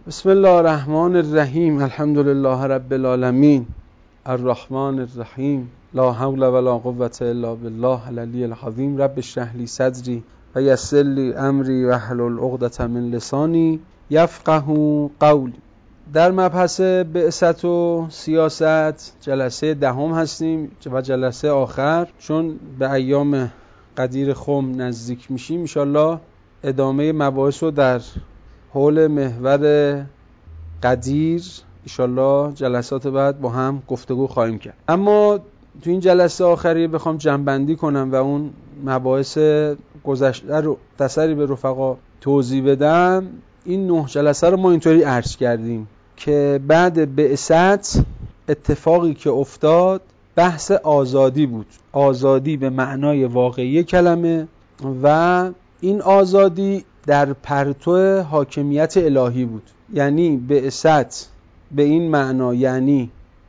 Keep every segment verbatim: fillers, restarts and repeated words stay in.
بسم الله الرحمن الرحیم. الحمد لله رب العالمین الرحمن الرحیم لا حول ولا قوة الا بالله العلی العظیم. رب اشرح لی صدری و یسر لی امری واحلل عقدة من لسانی یفقهوا قولی. در مبحث بعثت و سیاست جلسه دهم هستیم و جلسه آخر، چون به ایام قدیر خم نزدیک میشیم ان شاء الله ادامه مباحث رو در حول محور قدیر انشالله جلسات بعد با هم گفتگو خواهیم کرد. اما تو این جلسه آخری بخوام جمع‌بندی کنم و اون مباحث گذشته رو تسری به رفقا توضیح بدم، این نه جلسه رو ما اینطوری عرض کردیم که بعد بعثت اتفاقی که افتاد بحث آزادی بود. آزادی به معنای واقعی کلمه و این آزادی در پرتو حاکمیت الهی بود. یعنی بعثت به این معنا یعنی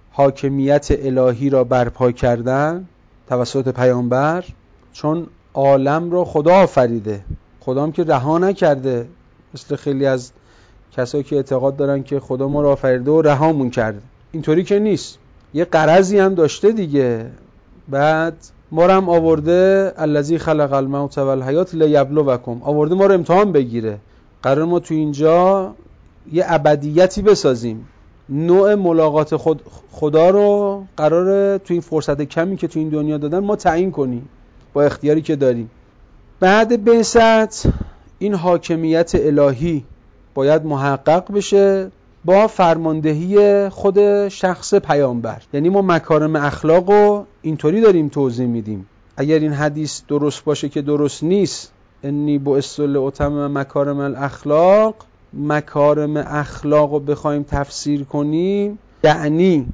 حاکمیت الهی را برپا کردن توسط پیامبر، چون عالم را خدا آفریده، خدا هم که رها نکرده، مثل خیلی از کسایی که اعتقاد دارن که خدا ما را آفریده و رهامون کرده. اینطوری که نیست، یه غرضی هم داشته دیگه. بعد ما رو هم آورده الذی خلق الموت والحیات لیبلوکم، آورده ما رو امتحان بگیره. قرار ما تو اینجا یه ابدیتی بسازیم. نوع ملاقات خود خدا رو قراره تو این فرصت کمی که تو این دنیا دادن ما تعیین کنیم با اختیاری که داریم. بعد بعثت این حاکمیت الهی باید محقق بشه با فرماندهی خود شخص پیامبر. یعنی ما مکارم اخلاق رو اینطوری داریم توضیح میدیم. اگر این حدیث درست باشه که درست نیست، انی بعثت لاتمم مکارم الاخلاق، مکارم اخلاق رو بخوایم تفسیر کنیم یعنی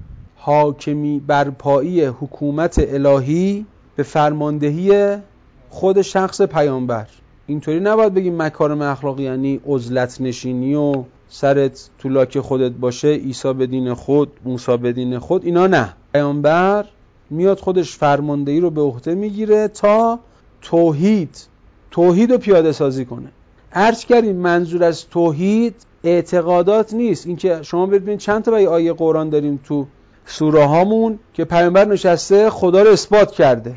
حاکمی برپایی حکومت الهی به فرماندهی خود شخص پیامبر. اینطوری نباید بگیم مکارم اخلاق یعنی عزلت نشینی و سرت تو لاک خودت باشه، عیسی به دین خود، موسی به دین خود، اینا نه. پیامبر میاد خودش فرماندهی رو به عهده میگیره تا توحید توحید رو پیاده سازی کنه. عرض کردیم منظور از توحید اعتقادات نیست. اینکه شما ببینید چند تا آیه قرآن داریم تو سوره هامون که پیامبر نشسته خدا رو اثبات کرده.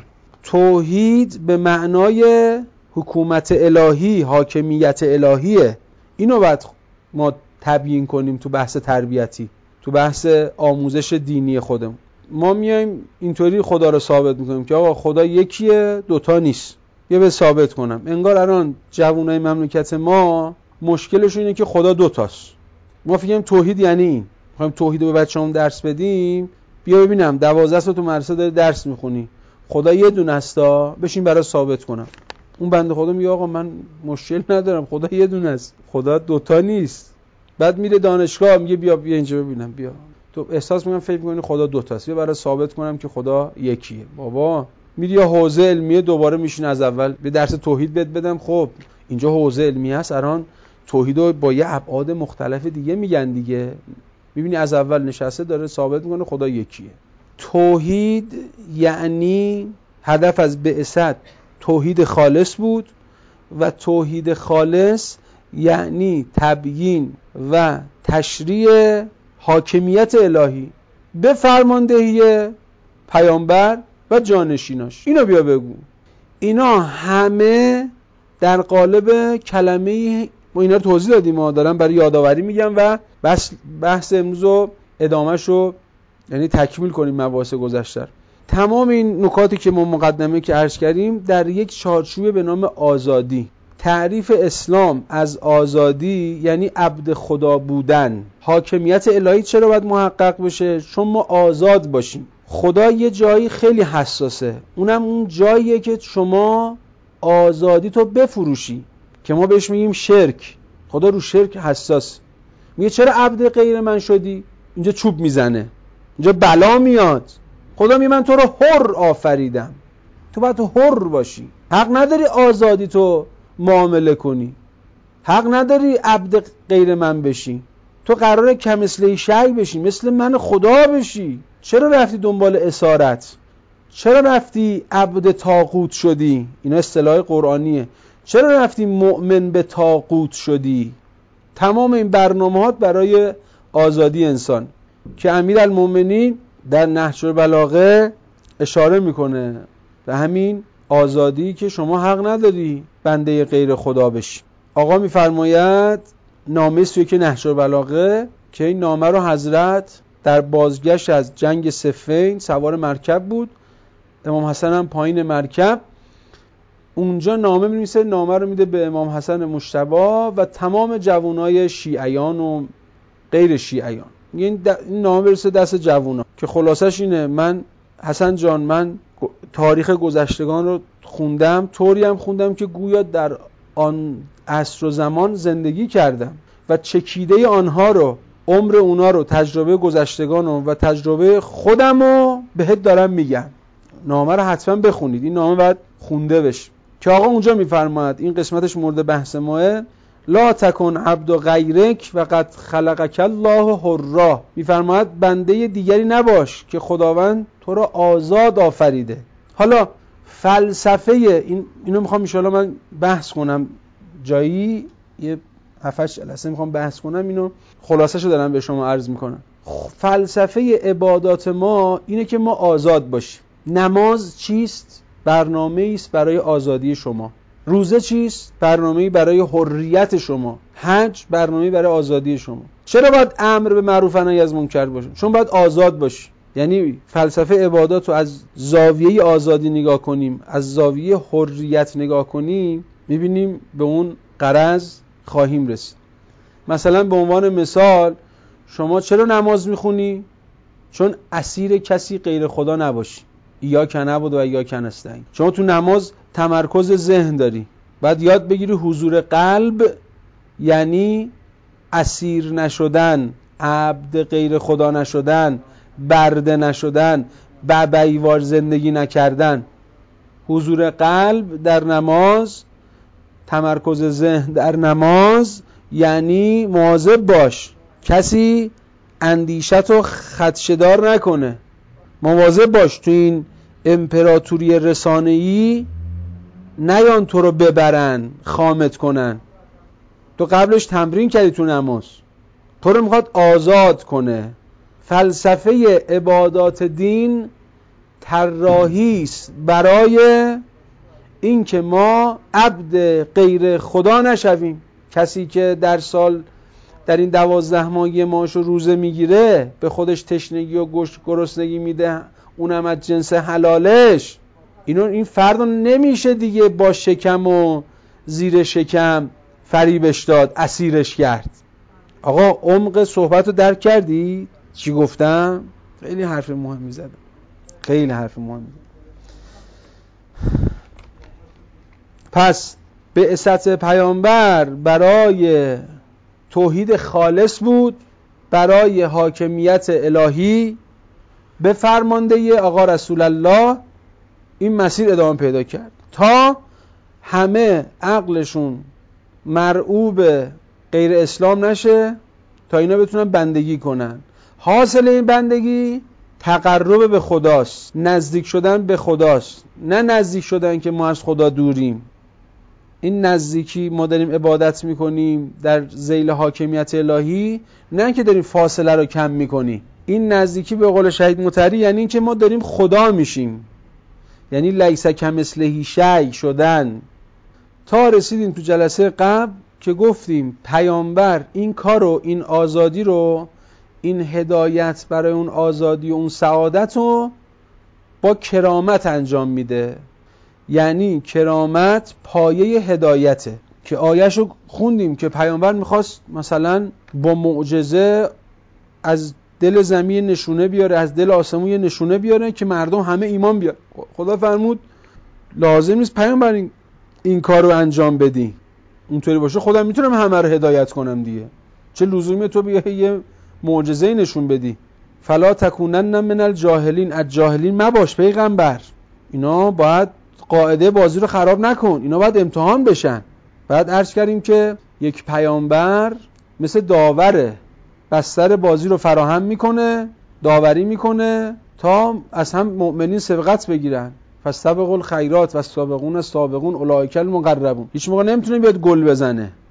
توحید به معنای حکومت الهی، حاکمیت الهیه. اینو باید ما تبیین کنیم تو بحث تربیتی، تو بحث آموزش دینی خودمون. ما میایم اینطوری خدا رو ثابت میکنیم که آقا خدا یکیه، دوتا نیست. یه به ثابت کنم، انگار الان جوانای مملکت ما مشکلشون اینه که خدا دوتاست. ما فکر کنیم توحید یعنی این، میخوایم توحید رو به بچه‌مون درس بدیم. بیا ببینم دوازده سال تو مدرسه داری درس میخونی، خدا یه دونه استا، بشین برای ثابت کنم. اون بنده خدا میگه آقا من مشکل ندارم، خدا یه دونه است، خدا دوتا نیست. بعد میره دانشگاه میگه بیا بیا اینجا ببینم، بیا تو احساس میکنم فکر میکنی خدا دوتاست، بیا برای ثابت کنم که خدا یکیه. بابا میری یا حوزه علمیه دوباره میشین از اول به درس توحید بد بدم. خب اینجا حوزه علمیه است، الان توحیدو با یه ابعاد مختلف دیگه میگن دیگه. میبینی از اول نشسته داره ثابت میکنه خدا یکیه. توحید یعنی هدف از بعثت توحید خالص بود و توحید خالص یعنی تبیین و تشریع حاکمیت الهی به فرماندهی پیامبر و جانشیناش. اینو بیا بگو. اینا همه در قالب کلمه ما اینا رو توضیح دادیم، ما دارم برای یادآوری میگم و بس بحث امروز رو ادامهش رو یعنی تکمیل کنیم مباحث گذشته. تمام این نکاتی که ما مقدمه که عرض کردیم در یک چارچوب به نام آزادی. تعریف اسلام از آزادی یعنی عبد خدا بودن. حاکمیت الهی چرا باید محقق بشه؟ چون ما آزاد باشیم. خدا یه جایی خیلی حساسه، اونم اون جاییه که شما آزادی تو بفروشی، که ما بهش میگیم شرک. خدا رو شرک حساس. میگه چرا عبد غیر من شدی؟ اینجا چوب میزنه، اینجا بلا میاد. خدا میگه من تو رو حر آفریدم، تو باید حر باشی. حق نداری آزادی تو معامله کنی، حق نداری عبد غیر من بشی. تو قراره کمثله شیء بشی، مثل من خدا بشی. چرا رفتی دنبال اسارت؟ چرا رفتی عبد طاغوت شدی؟ اینا اصطلاح قرآنیه. چرا رفتی مؤمن به طاغوت شدی؟ تمام این برنامه‌ها برای آزادی انسان که امیرالمومنین در نهج البلاغه اشاره میکنه به همین آزادی که شما حق نداری بنده غیر خدا بشی. آقا میفرماید نامه سی و یک نهج البلاغه که این نامه رو حضرت در بازگشت از جنگ صفین سوار مرکب بود، امام حسن هم پایین مرکب، اونجا نامه می‌نویسه، نامه رو میده به امام حسن مجتبی و تمام جوانای شیعیان و غیر شیعیان. این نامه برسه دست جوونا که خلاصش اینه: من حسن جان، من تاریخ گذشتگان رو خوندم، طوری هم خوندم که گویا در آن عصر و زمان زندگی کردم و چکیده آنها رو، عمر اونا رو، تجربه گذشتگان رو و تجربه خودم رو بهت دارم میگم. نامه رو حتما بخونید، این نامه باید خونده بشه. که آقا اونجا میفرماید، این قسمتش مورد بحث ماه: لا تکن عبد غیرک و قد خلقک الله حرا. میفرماید بنده دیگری نباش که خداوند تو را آزاد آفریده. حالا فلسفه این اینو میخوام ان شاءالله من بحث کنم جایی، یه هفت هشت جلسه میخوام بحث کنم، اینو خلاصه‌شو دارم به شما عرض میکنم. فلسفه عبادات ما اینه که ما آزاد باشیم. نماز چیست؟ برنامه‌ای است برای آزادی شما. روزه چیست؟ برنامه‌ای برای حریت شما. حج برنامه‌ای برای آزادی شما. چرا باید امر به معروف و نهی از منکر باشه؟ چون باید آزاد باشی. یعنی فلسفه عبادات رو از زاویه آزادی نگاه کنیم، از زاویه حریت نگاه کنیم، می‌بینیم به اون غرض خواهیم رسید. مثلا به عنوان مثال، شما چرا نماز میخونی؟ چون اسیر کسی غیر خدا نباشی. ایاک نعبد و ایاک نستعین. شما تو نماز تمرکز ذهن داری، بعد یاد بگیری حضور قلب یعنی اسیر نشدن، عبد غیر خدا نشدن، برده نشدن، ببیوار زندگی نکردن. حضور قلب در نماز، تمرکز ذهن در نماز یعنی مواظب باش کسی اندیشتو خدشه‌دار نکنه. مواظب باش تو این امپراتوری رسانه‌ای نیان تو رو ببرن، خامت کنن. تو قبلش تمرین کردی تو نماز، تو رو میخواد آزاد کنه. فلسفه عبادات دین طراحی است برای این که ما عبد غیر خدا نشویم. کسی که در سال در این دوازده ماهی ماهشو روزه میگیره، به خودش تشنگی و گرسنگی میده، اونم از جنس حلالش، اینو این فرد نمیشه دیگه با شکم و زیر شکم فریبش داد، اسیرش کرد. آقا عمق صحبت رو درک کردی؟ چی گفتم؟ خیلی حرف مهمی زدم، خیلی حرف مهمی. پس بعثت پیامبر برای توحید خالص بود، برای حاکمیت الهی به فرمانده آقا رسول الله این مسیر ادامه پیدا کرد تا همه عقلشون مرعوب غیر اسلام نشه، تا اینا بتونن بندگی کنن. حاصل این بندگی تقرب به خداست، نزدیک شدن به خداست، نه نزدیک شدن که ما از خدا دوریم. این نزدیکی ما داریم عبادت میکنیم در ذیل حاکمیت الهی، نه که داریم فاصله رو کم میکنیم. این نزدیکی به قول شهید مطهری یعنی این که ما داریم خدا میشیم، یعنی لیس کمثله شیء شدن. تا رسیدیم تو جلسه قبل که گفتیم پیامبر این کارو، این آزادی رو، این هدایت برای اون آزادی و اون سعادت رو با کرامت انجام میده. یعنی کرامت پایه هدایته، که آیه‌شو خوندیم که پیامبر میخواست مثلا با معجزه از دل زمین نشونه بیاره، از دل آسمون یه نشونه بیاره که مردم همه ایمان بیاره. خدا فرمود لازم نیست پیامبر این, این کار رو انجام بدی. اونطوری باشه خودم میتونم همه رو هدایت کنم دیگه، چه لزومی تو بیا یه معجزه نشون بدی؟ فلا تکونن من الجاهلین، از جاهلین مباش پیغمبر. اینا باید قاعده بازی رو خراب نکن، اینا باید امتحان بشن. بعد عرض کردیم که یک پیامبر مثل داوره، بستر بازی رو فراهم میکنه، داوری میکنه تا از هم مؤمنین سبقت بگیرن. فاستبقوا الخیرات و السابقون السابقون اولئک المقربون. هیچ موقع نمیتونه بیاد گل بزنه،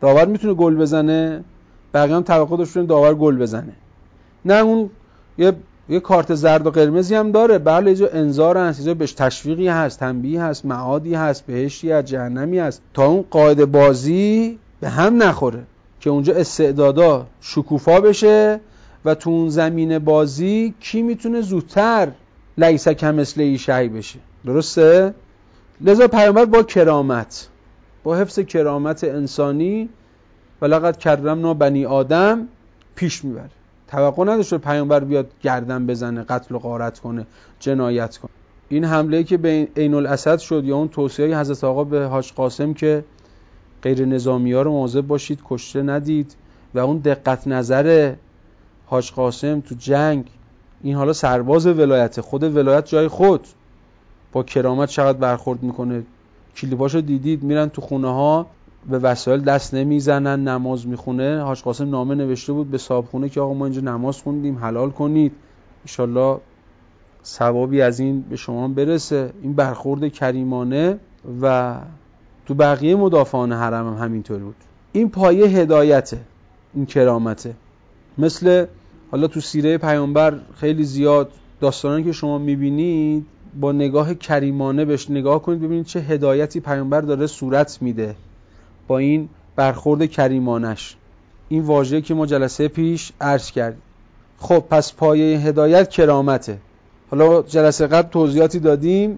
داور میتونه گل بزنه؟ بقیه هم توقع داشتن داور گل بزنه. نه، اون یه یه کارت زرد و قرمزی هم داره. بله، اینجا انذار هست، اینجا بهش تشویقی هست، تنبیه هست، معادی هست، بهشتی هست، جهنمی هست، تا اون قاعده بازی به هم نخوره که اونجا استعدادا شکوفا بشه و تو اون زمین بازی کی میتونه زودتر لیس کمثله شیء بشه. درسته؟ لذا پیامبر با کرامت، با حفظ کرامت انسانی ولقد کرمنا بنی آدم پیش میبره. توقع نداشته پیامبر بیاد گردن بزنه، قتل و غارت کنه، جنایت کنه. این حمله‌ای که به عین الاسد شد یا اون توصیه حضرت آقا به حاج قاسم که غیر نظامی‌ها رو مواظب باشید کشته ندید و اون دقت نظر حاج قاسم تو جنگ، این حالا سرباز ولایت، خود ولایت جای خود با کرامت چقدر برخورد میکنه. کلیپاشو دیدید، میرن تو خونه ها به وسایل دست نمیزنن، نماز میخونه. حاج قاسم نامه نوشته بود به صاحبخونه که آقا ما اینجا نماز خوندیم، حلال کنید، انشالله ثوابی از این به شما برسه. این برخورد کریمانه و تو بقیه مدافعان حرم هم همینطوری بود. این پایه هدایته، این کرامته. مثل حالا تو سیره پیامبر خیلی زیاد داستانایی که شما میبینید با نگاه کریمانه بهش نگاه کنید، ببینید چه هدایتی پیامبر داره صورت میده با این برخورد کریمانش. این واژه‌ای که ما جلسه پیش عرض کردیم. خب پس پایه هدایت کرامته. حالا جلسه قبل توضیحاتی دادیم،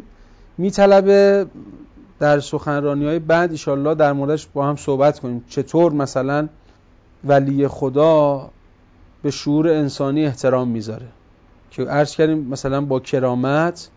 میطلبه در سخنرانی‌های بعد ان شاءالله در موردش با هم صحبت کنیم. چطور مثلا ولی خدا به شعور انسانی احترام میذاره که عرض کردیم مثلا با کرامت.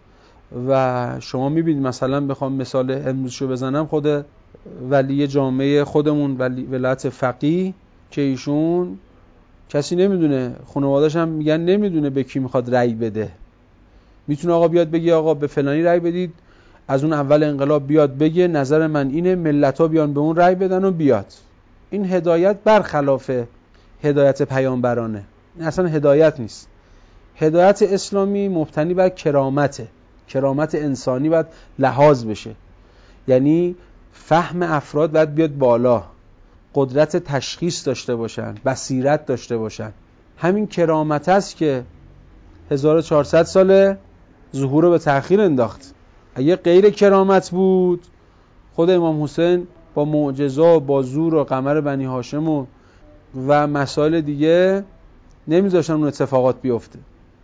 و شما میبینید مثلا بخوام مثال امروزشو بزنم، خود ولی جامعه خودمون ولی ولایت فقیه که ایشون کسی نمیدونه، خانواده‌اش هم میگن نمیدونه به کی میخواد رأی بده. میتونه آقا بیاد بگه آقا به فلانی رأی بدید، از اون اول انقلاب بیاد بگه نظر من اینه، ملت‌ها بیان به اون رأی بدن و بیاد. این هدایت برخلاف هدایت پیامبرانه. این اصلا هدایت نیست. هدایت اسلامی مبتنی بر کرامته. کرامت انسانی باید لحاظ بشه، یعنی فهم افراد باید بیاد بالا، قدرت تشخیص داشته باشن، بصیرت داشته باشن. همین کرامت است که هزار و چهارصد ساله ظهور رو به تأخیر انداخت. اگه غیر کرامت بود، خود امام حسین با معجزه و با زور و قمر بنی هاشم و, و مسائل دیگه نمیذاشتن اون اتفاقات بیفته.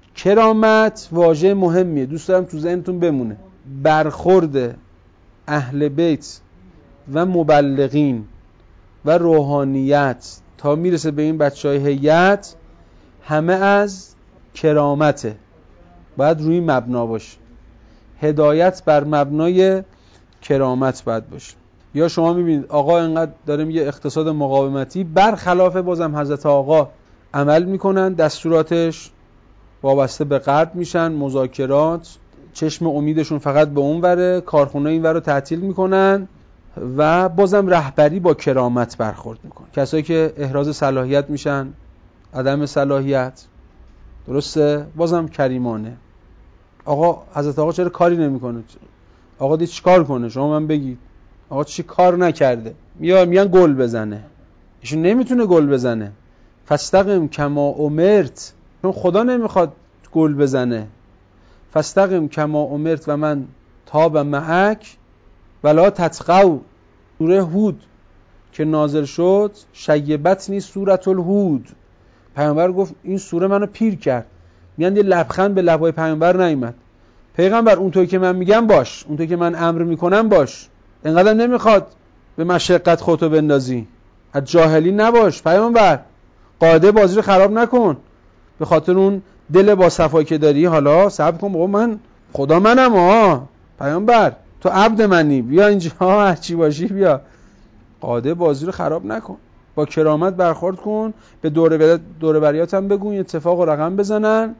کرامت واژه مهمیه، دوست دارم تو ذهنتون بمونه. برخورد اهل بیت و مبلغین و روحانیت تا میرسه به این بچهای هیئت همه از کرامته، باید روی مبنا باشه. هدایت بر مبنای کرامت باید باشه. یا شما میبینید آقا اینقدر داره میگه اقتصاد مقاومتی، برخلاف بازم حضرت آقا عمل میکنن، دستوراتش وابسته به غرب میشن، مذاکرات، چشم امیدشون فقط به اون وره، کارخونه این ور رو تعطیل میکنن و بازم رهبری با کرامت برخورد میکنه. کسایی که احراز صلاحیت میشن، عدم صلاحیت، درسته، بازم کریمانه. آقا حضرت آقا چرا کاری نمیکنه؟ آقا دی چیکار کنه؟ شما من بگید آقا چی کار نکرده؟ یا میگن گل بزنه. ایشون نمیتونه گل بزنه. فاستقم کما امرت، چون خدا نمیخواد گل بزنه. فاستقم کما امرت و من تاب معک ولا تطغوا. سوره هود که نازل شد، شیبتنی سوره الهود. پیامبر گفت این سوره منو پیر کرد. میگن یه لبخند به لبای پیامبر نیامد. پیغمبر اونطوری که من میگم باش، اونطوری که من امر میکنم باش، اینقدر نمیخواد به مشقت خودتو بندازی، از جاهلی نباش. پیامبر قاعده بازی رو خراب نکن، به خاطر اون دل با صفایی که داری حالا صبر کن. بابا من خدا منم، ها پیامبر تو عبد منی، بیا اینجا هر چی باشی بیا. قاعده بازی رو خراب نکن، با کرامت برخورد کن. به دوره دوره بریات هم بگو اتفاق و رقم بزنن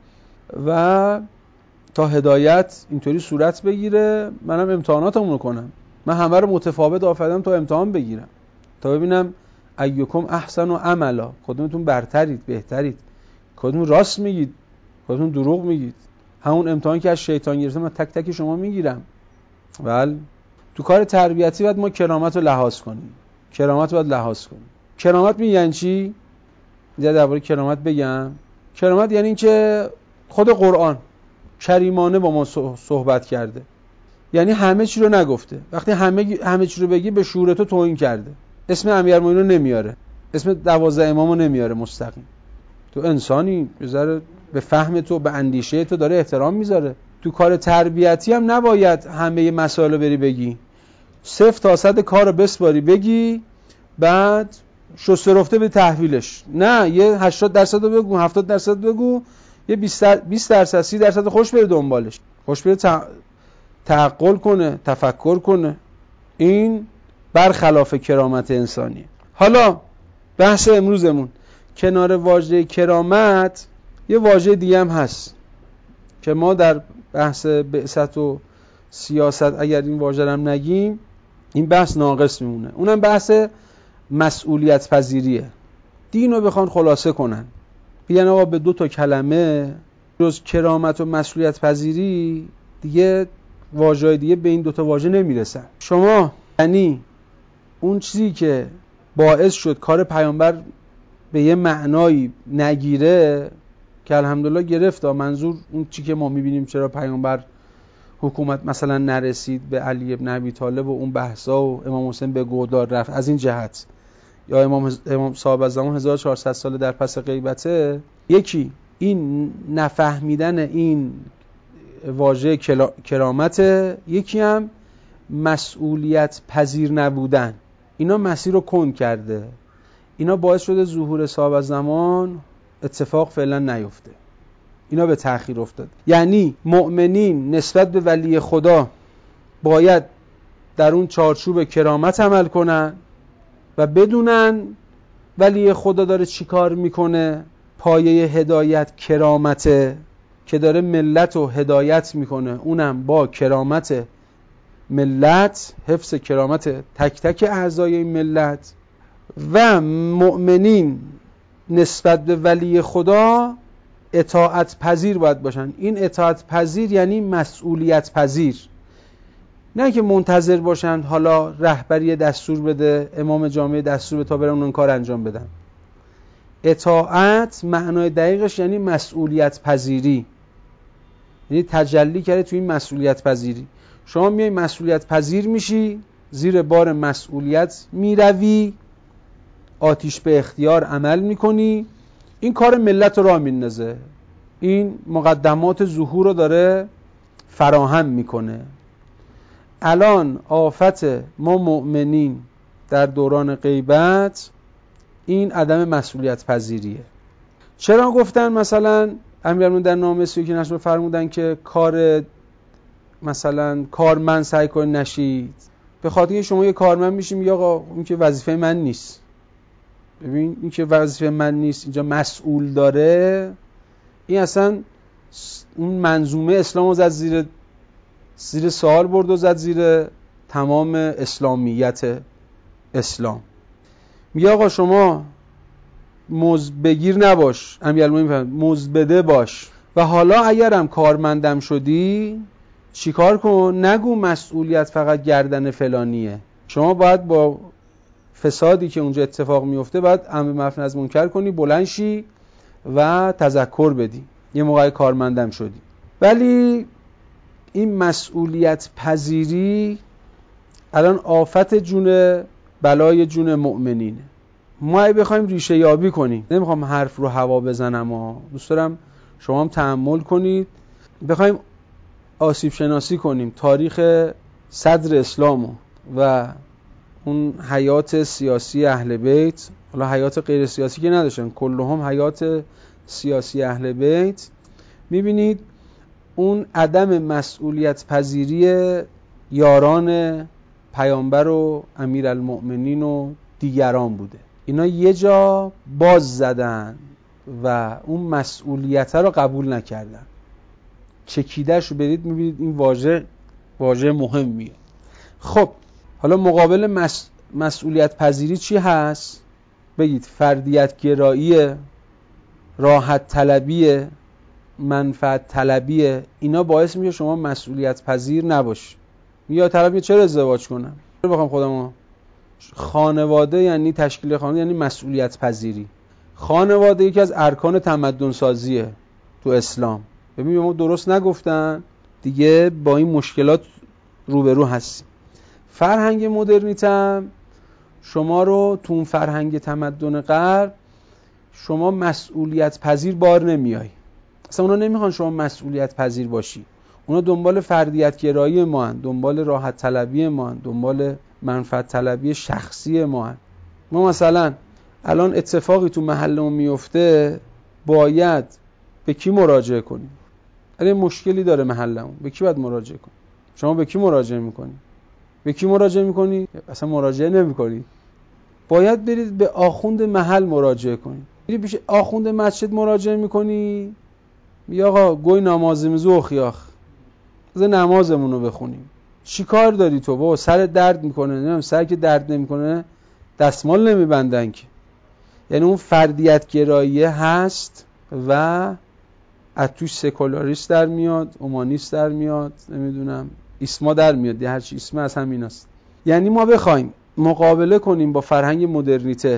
و تا هدایت اینطوری صورت بگیره. منم امتحاناتمون رو کنم، من همه رو متفاوت آفریدم تا امتحان بگیرم، تا ببینم ایکم احسن و عملا، کدومتون برترید، بهترید، کدوم راست میگید، کدوم دروغ میگید. همون امتحان که از شیطان گرفتم من تک تک شما میگیرم. بله، تو کار تربیتی باید ما کرامت رو لحاظ کنیم، کرامت رو باید لحاظ کنیم. کرامت می یعنی چی؟ یه درباره کرامت بگم. کرامت یعنی این که خود قرآن کریمانه با ما صحبت کرده، یعنی همه چی رو نگفته. وقتی همه همه چی رو بگی به شعور تو توهین کرده. اسم امیرالمومنین رو نمیاره، اسم دوازده امامو نمیاره مستقیم. تو انسانی بذاره به فهم تو، به اندیشه تو داره احترام میذاره. تو کار تربیتی هم نباید همه مسائل رو بری بگی، صفر تا صد کار رو بسپاری بگی بعد شسته رفته به تحویلش. نه، یه هشتاد درصد رو بگو، هفتاد درصد بگو، یه بیست درصد سی درصد خوش بره دنبالش، خوش بره تعقل کنه، تفکر کنه. این برخلاف کرامت انسانیه. حالا بحث امروزمون کنار واژه کرامت یه واژه دیگه هم هست که ما در بحث بعثت و سیاست اگر این واژه هم نگیم این بحث ناقص میمونه. اونم بحث مسئولیت پذیریه. دین رو بخوان خلاصه کنن بیان آقا به دو تا کلمه جز کرامت و مسئولیت پذیری دیگه واژه‌های دیگه به این دو تا واژه نمیرسن. شما یعنی اون چیزی که باعث شد کار پیامبر به یه معنایی نگیره که الحمدلله گرفت، منظور اون چیزی که ما میبینیم چرا پیامبر حکومت مثلا نرسید به علی ابن ابی طالب و اون بحثا و امام حسین به گودار رفت از این جهت، یا امام امام صاحب از زمان هزار و چهارصد سال در پس غیبته، یکی این نفهمیدن این واژه کرامت، یکی هم مسئولیت پذیر نبودن. اینا مسیر رو کند کرده، اینا باعث شده ظهور صاحب از زمان اتفاق فعلا نیفته، اینا به تأخیر افتاد. یعنی مؤمنین نسبت به ولی خدا باید در اون چارچوب کرامت عمل کنن و بدونن ولی خدا داره چی کار میکنه، پایه هدایت کرامته که داره ملت رو هدایت میکنه، اونم با کرامت ملت، حفظ کرامت تک تک اعضای این ملت. و مؤمنین نسبت به ولی خدا اطاعت پذیر باید باشن. این اطاعت پذیر یعنی مسئولیت پذیر، نه که منتظر باشن حالا رهبری دستور بده، امام جامعه دستور بده تا برن اون کار انجام بدن. اطاعت معنای دقیقش یعنی مسئولیت پذیری، یعنی تجلی کرده توی این مسئولیت پذیری. شما میای مسئولیت پذیر میشی، زیر بار مسئولیت میروی، آتیش به اختیار عمل میکنی، این کار ملت رو راه میندازه، این مقدمات ظهور رو داره فراهم میکنه. الان آفت ما مؤمنین در دوران غیبت این عدم مسئولیت پذیریه. چرا گفتن مثلا امیرالمومنین در نامه سی که نشون فرمودن که کار مثلا کارمند سعی کنید نشید؟ به خاطر اینکه شما یه کارمند میشیم یا آقا این که وظیفه من نیست. ببین این که وظیفه من نیست اینجا مسئول داره، این اصلا اون منظومه اسلامو زد زیر زیر سوال برد و زد زیر تمام اسلامیت اسلام. میگه آقا شما مزبگیر نباش، امیرالمومنین مزبده باش، و حالا اگرم کارمندم شدی چیکار کن؟ نگو مسئولیت فقط گردن فلانیه. شما باید با فسادی که اونجا اتفاق میفته باید امر معروف نهی از منکر کنی، بلند شی و تذکر بدی یه موقع کارمندم شدی. ولی این مسئولیت پذیری الان آفت جون بلای جون مؤمنینه. ما اگه بخوایم ریشه یابی کنیم، نمیخوام حرف رو هوا بزنم ها، دوست دارم شما هم تأمل کنید، بخوایم آسیب شناسی کنیم تاریخ صدر اسلامو و اون حیات سیاسی اهل بیت، حالا حیات غیر سیاسی که نداشتن، کلهم حیات سیاسی اهل بیت، میبینید اون عدم مسئولیت پذیری یاران پیامبر و امیرالمؤمنین و دیگران بوده. اینا یه جا باز زدن و اون مسئولیت رو قبول نکردن. چکیده‌ش رو برید میبینید این واژه واژه مهمیه. خب حالا مقابل مس... مسئولیت پذیری چی هست؟ بگید فردیت گرایی، راحت طلبی، منفعت طلبی. اینا باعث میشه شما مسئولیت پذیر نباشی. یا طرف میگه چرا ازدواج کنم؟ چرا بخوام خودمو خانواده یعنی تشکیل خانواده یعنی مسئولیت پذیری. خانواده یکی از ارکان تمدن سازیه تو اسلام. ببین ما درست نگفتن دیگه، با این مشکلات روبرو هستیم. فرهنگ مدرنیته هم شما رو تو اون فرهنگ تمدن غرب شما مسئولیت پذیر بار نمیای. اصلا اونا نمیخوان شما مسئولیت پذیر باشی. اونا دنبال فردیت گرایی ما هن، دنبال راحت طلبی ما هن، دنبال منفعت طلبی شخصی ما هن. ما مثلا الان اتفاقی تو محلمون میفته، باید به کی مراجعه کنیم؟ اگه مشکلی داره محلمون، به کی باید مراجعه کنیم؟ شما به کی مراجعه میکنی؟ به کی مراجعه میکنی؟ اصلا مراجعه نمیکنی. باید برید به آخوند محل مراجعه کنی. میری پیش آخوند مسجد مراجعه میکنی، میگی آقا گوی نمازمزو اخیاخ، بذار نمازمون رو بخونیم. چی کار داری تو بابا؟ سر درد میکنه، نمیدونم سر که درد نمیکنه دستمال نمیبندن که. یعنی اون فردیت گراییه هست و از توش سکولاریست در میاد، اومانیست در میاد، نمیدونم اسما در میاد، هر چی اسم از همین است. یعنی ما بخوایم مقابله کنیم با فرهنگ مدرنیته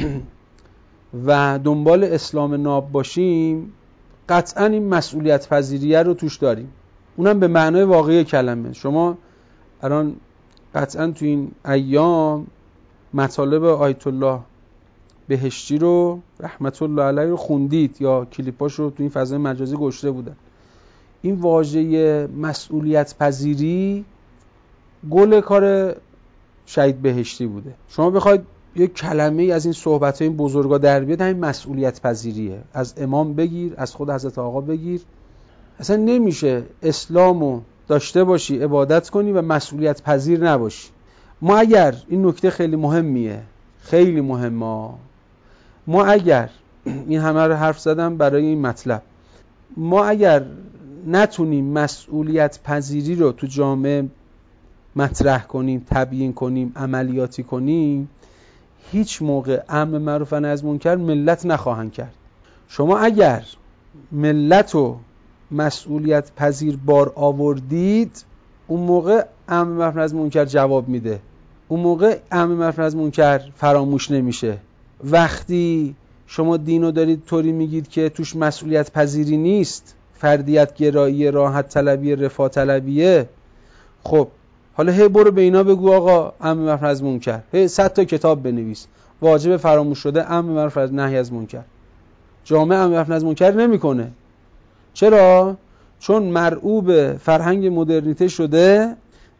و دنبال اسلام ناب باشیم، قطعا این مسئولیت پذیریه رو توش داریم، اونم به معنای واقعی کلمه. شما الان قطعا تو این ایام مطالب آیت الله بهشتی رو رحمت الله علیه رو خوندید یا کلیپاش رو تو این فضای مجازی گشته بودن. این واژه مسئولیت پذیری گل کار شهید بهشتی بوده. شما بخواید یک کلمه از این صحبت‌های این بزرگا در بیاد، همین مسئولیت پذیریه. از امام بگیر، از خود حضرت آقا بگیر، اصلا نمیشه اسلامو داشته باشی، عبادت کنی و مسئولیت پذیر نباشی. ما اگر این نکته خیلی مهمیه، خیلی مهمه، ما اگر این همه رو حرف زدم برای این مطلب، ما اگر نتونیم مسئولیت پذیری رو تو جامعه مطرح کنیم، تبیین کنیم، عملیاتی کنیم، هیچ موقع امر معروف و نهی از منکر ملت نخواهند کرد. شما اگر ملت رو مسئولیت پذیر بار آوردید، اون موقع امر معروف و نهی از منکر جواب میده، اون موقع امر معروف و نهی از منکر فراموش نمیشه. وقتی شما دینو دارید طوری میگید که توش مسئولیت پذیری نیست، فردیت گرایی، راحت طلبی، رفاه طلبیه، خب حالا هی برو به اینا بگو آقا امر معروف و نهی از منکر، هی صد تا کتاب بنویس واجب فراموش شده امر معروف و نهی از منکر. جامعه امر معروف و نهی از منکر نمیکنه. چرا؟ چون مرعوب فرهنگ مدرنیته شده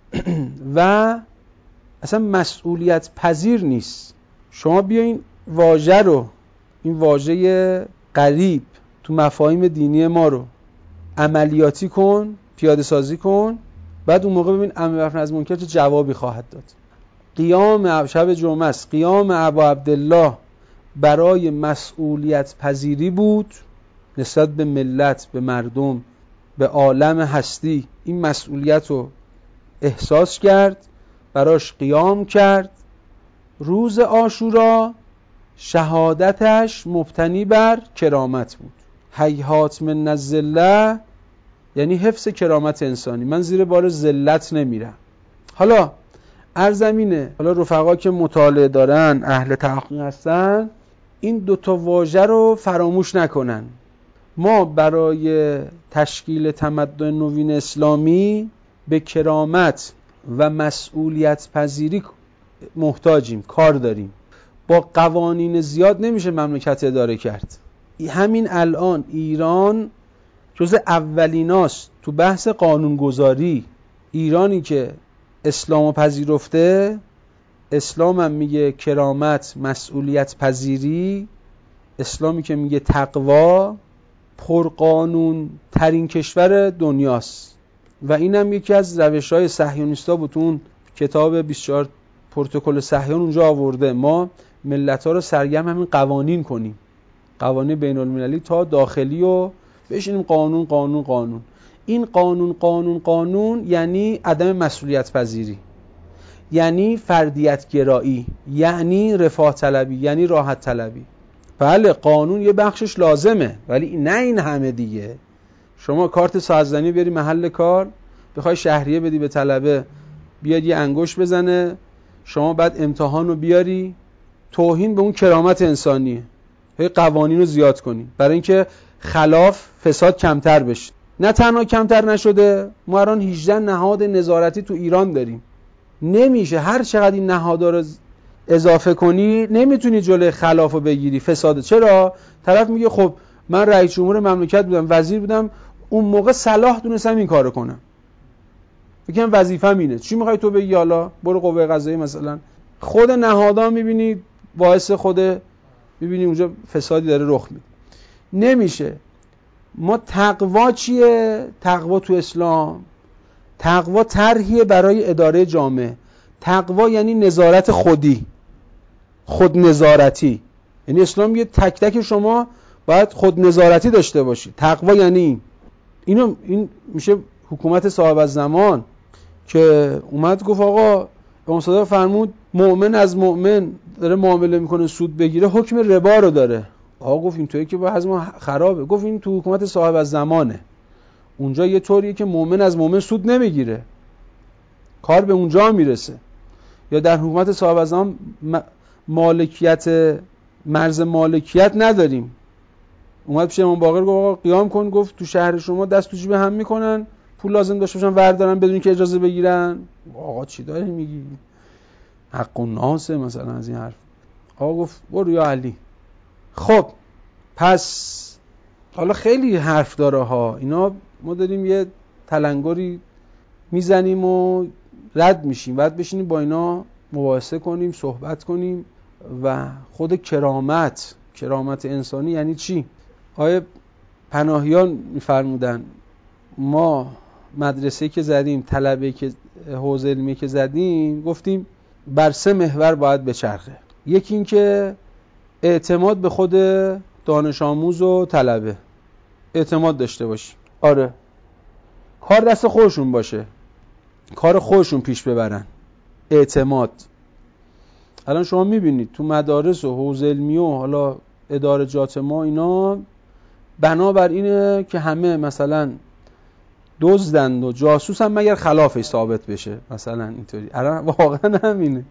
و اصلا مسئولیت پذیر نیست. شما بیاین واژه رو، این واژه غریب تو مفاهیم دینی ما رو عملیاتی کن، پیاده سازی کن، بعد اون موقع ببین امر معروف و نهی از منکر چه جوابی خواهد داد. قیام شب جمعه است، قیام ابا عبدالله برای مسئولیت پذیری بود نسبت به ملت، به مردم، به عالم هستی. این مسئولیت رو احساس کرد، براش قیام کرد. روز عاشورا شهادتش مبتنی بر کرامت بود. هیهات من الذله یعنی حفظ کرامت انسانی. من زیر بار ذلت نمیرم. حالا ارزمینه، حالا رفقا که مطالعه دارن، اهل تحقیق هستن، این دوتا واژه رو فراموش نکنن. ما برای تشکیل تمدن نوین اسلامی به کرامت و مسئولیت پذیری محتاجیم، کار داریم. با قوانین زیاد نمیشه مملکت اداره کرد. همین الان ایران جز اولیناست تو بحث قانونگذاری. ایرانی که اسلامو پذیرفته، اسلام هم میگه کرامت، مسئولیت پذیری، اسلامی که میگه تقوا، پرقانون ترین کشور دنیاست. و اینم یکی از روش‌های صهیونیست‌ها بود. اون کتاب بیست و چهار پروتکل صهیون اونجا آورده ما ملت‌ها رو سرگرم همین قوانین کنیم، قوانین بین‌المللی تا داخلی و بشینیم قانون قانون قانون. این قانون قانون قانون یعنی عدم مسئولیت پذیری، یعنی فردیت گرایی، یعنی رفاه طلبی، یعنی راحت طلبی. بله قانون یه بخشش لازمه، ولی نه این همه دیگه. شما کارت سازنی بیاری محل کار، بخوای شهریه بدی به طلبه، بیاد یه انگشت بزنه، شما بعد امتحان رو بیاری، توهین به اون کرامت انسانیه، هی قوانین رو زیاد کنی برای اینکه خلاف فساد کمتر بشه. نه تنها کمتر نشده، ما الان هجده نهاد نظارتی تو ایران داریم. نمیشه هر چقدر این نهادها رو اضافه کنی نمیتونی جلوی خلاف رو بگیری، فساد. چرا؟ طرف میگه خب من رئیس جمهور مملکت بودم، وزیر بودم، اون موقع صلاح دونستم این کارو کنم، فکر کنم وظیفه‌م اینه، چی میخوای تو بگی؟ حالا برو قوه قضاییه مثلا. خود نهادها میبینی باعث خود میبینی اونجا فسادی داره رخ میده. نمیشه. ما تقوا چیه؟ تقوا تو اسلام، تقوا طرحیه برای اداره جامعه. تقوا یعنی نظارت خودی، خود نظارتی. یعنی اسلام میگه تک تک شما باید خود نظارتی داشته باشی. تقوا یعنی اینو این میشه حکومت صاحب الزمان که اومد گفت آقا امام صادق فرمود مؤمن از مؤمن داره معامله میکنه سود بگیره حکم ربا رو داره. آقا گفت اینطوری که با ما خرابه. گفت این تو حکومت صاحب الزمانه، اونجا یه طوریه که مؤمن از مؤمن سود نمیگیره، کار به اونجا میرسه. یا در حکومت صاحب الزمان مالکیت، مرز مالکیت نداریم. اومد پیش امام باقر گفت آقا قیام کن، گفت تو شهر شما دست تو جیب هم میکنن، پول لازم داشته باشن وردارن بدون که اجازه بگیرن. آقا چی داری میگی؟ حق الناس مثلا از این حرف. آقا گفت برو یا علی. خب پس حالا خیلی حرف داره ها اینا، ما داریم یه تلنگری میزنیم و رد میشیم، بعد بشینیم با اینا مباحثه کنیم، صحبت کنیم. و خود کرامت، کرامت انسانی یعنی چی؟ آیه پناهیان میفرمودن ما مدرسه که زدیم، طلبه که حوزه علمی که زدیم، گفتیم بر سه محور باید بچرخه. یکی این که اعتماد به خود دانش آموز و طلبه، اعتماد داشته باشی. آره کار دست خودشون باشه، کار خودشون پیش ببرن، اعتماد. الان شما میبینید تو مدارس و حوزه علمی و حالا ادارجات ما اینا بنابر اینه که همه مثلا دزدند و جاسوس هم مگر خلافش ثابت بشه، مثلا اینطوری. الان واقعا همینه.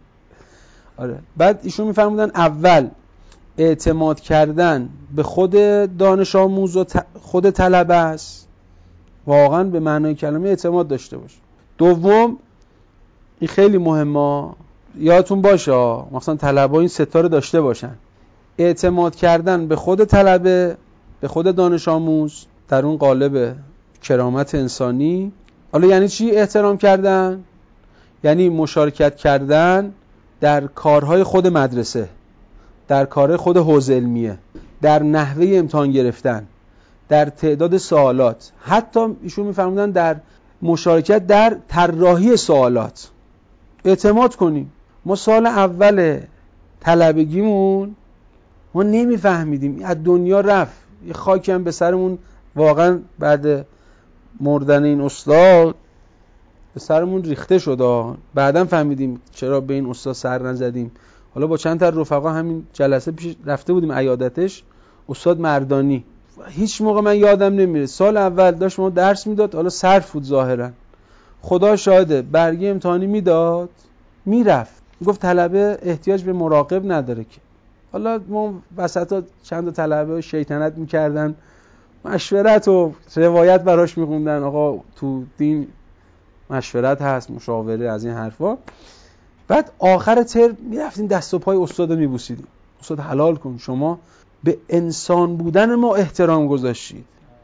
آره بعد ایشون میفرمودن اول اعتماد کردن به خود دانش آموز و خود طلبه است، واقعا به معنای کلمه اعتماد داشته باشه. دوم این خیلی مهمه، یادتون باشه مثلا طلبه این ستا رو داشته باشن: اعتماد کردن به خود طلبه، به خود دانش آموز در اون قالب کرامت انسانی. حالا یعنی چی احترام کردن؟ یعنی مشارکت کردن در کارهای خود مدرسه، در کارهای خود حوزه علمیه، در نحوه امتحان گرفتن، در تعداد سوالات، حتی ایشون میفرمودن در مشارکت در طراحی سوالات. اعتماد کنیم. ما سال اول طلبگیمون ما نمیفهمیدیم، از دنیا رفت، یه خاکی هم به سرمون واقعا بعد مردن این استاد به سرمون ریخته شد. بعداً فهمیدیم چرا به این استاد سر نزدیم. حالا با چند تا رفقا همین جلسه پیش رفته بودیم عیادتش، استاد مردانی. هیچ موقع من یادم نمیره سال اول داشت ما درس میداد، حالا صرف بود ظاهرا، خدا شاهده برگه امتحانی میداد میرفت، میگفت طلبه احتیاج به مراقب نداره که. حالا ما وسطا چند تا طلبه شیطنت میکردن، مشورت و روایت براش میخوندن، آقا تو دین مشورت هست، مشاوره، از این حرفا. بعد آخر ترم میرفتیم دست و پای استاد میبوسیدیم: استاد حلال کن، شما به انسان بودن ما احترام گذاشتید،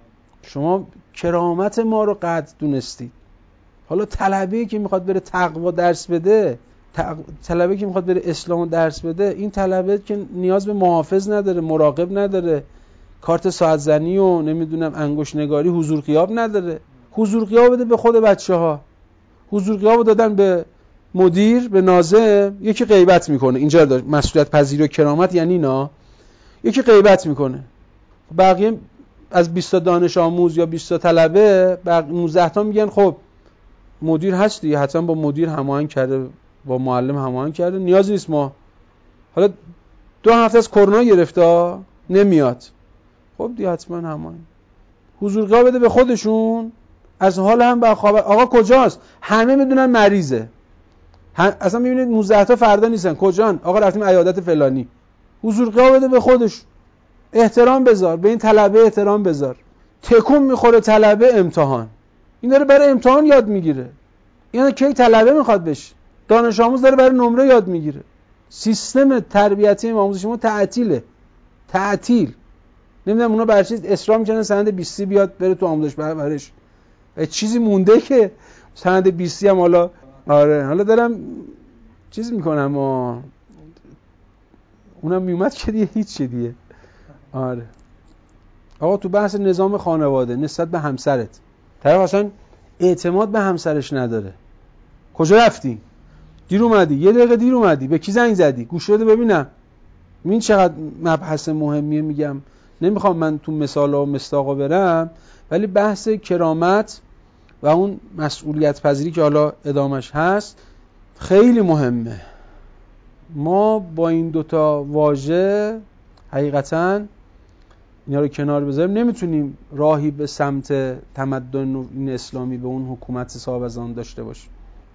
شما کرامت ما رو قدر دونستید. حالا طلبه‌ای که میخواد بره تقوا درس بده، طلبه‌ای که میخواد بره اسلام درس بده، این طلبه که نیاز به محافظ نداره، مراقب نداره، کارت ساعت زنی و نمیدونم انگشت نگاری، حضور غیاب نداره. حضور غیاب بده به خود بچه‌ها. حضور غیاب دادن به مدیر، به ناظم، یکی غیبت میکنه. اینجا داشت مسئولیت پذیری و کرامت یعنی اینا. یکی غیبت میکنه، بقیه از بیست تا دانش آموز یا بیست تا طلبه بقیه نوزده تا میگن خب مدیر هستی، حتما با مدیر هماهنگ کرده، با معلم هماهنگ کرده، نیازی نیست ما. حالا دو هفته از کرونا گرفته نمیاد، خب دیگه حتما هماهنگ. حضور غیاب بده به خودشون، از حال هم با خبر. آقا کجاست؟ همه میدونن مریضه، اصلا میبینید نوزده تا فردا نیستن. کجان؟ آقا رفتیم عیادت فلانی. حضورگاه بده به خودش. احترام بذار به این طلبه، احترام بذار. تکون میخوره طلبه امتحان. این داره برای امتحان یاد میگیره. یعنی کی طلبه میخواد بشه؟ دانش آموز داره برای نمره یاد میگیره. سیستم تربیتی آموزشی ما تعطیله. تعطیل. نمیدونم اونا برای چی اصرار میکنن سند بیست بیاد بره تو آموزش پرورش. چیزی مونده که سند بیست هم حالا آره حالا دارم چیز میکنم و اونم میومد که دیگه هیچ دیگه. آره آقا تو بحث نظام خانواده نسبت به همسرت طرف اصلا اعتماد به همسرش نداره. کجا رفتی؟ دیر اومدی، یه دقیقه دیر اومدی، به کی زنگ زدی؟ گوش بده ببینم. این چقدر مبحث مهمیه. میگم نمیخوام من تو مثالا و مصداقا برم، ولی بحث کرامت و اون مسئولیت پذیری که حالا ادامش هست خیلی مهمه. ما با این دوتا واژه حقیقتاً اینا رو کنار بذاریم نمیتونیم راهی به سمت تمدن این اسلامی به اون حکومت صاحب از آن داشته باشیم.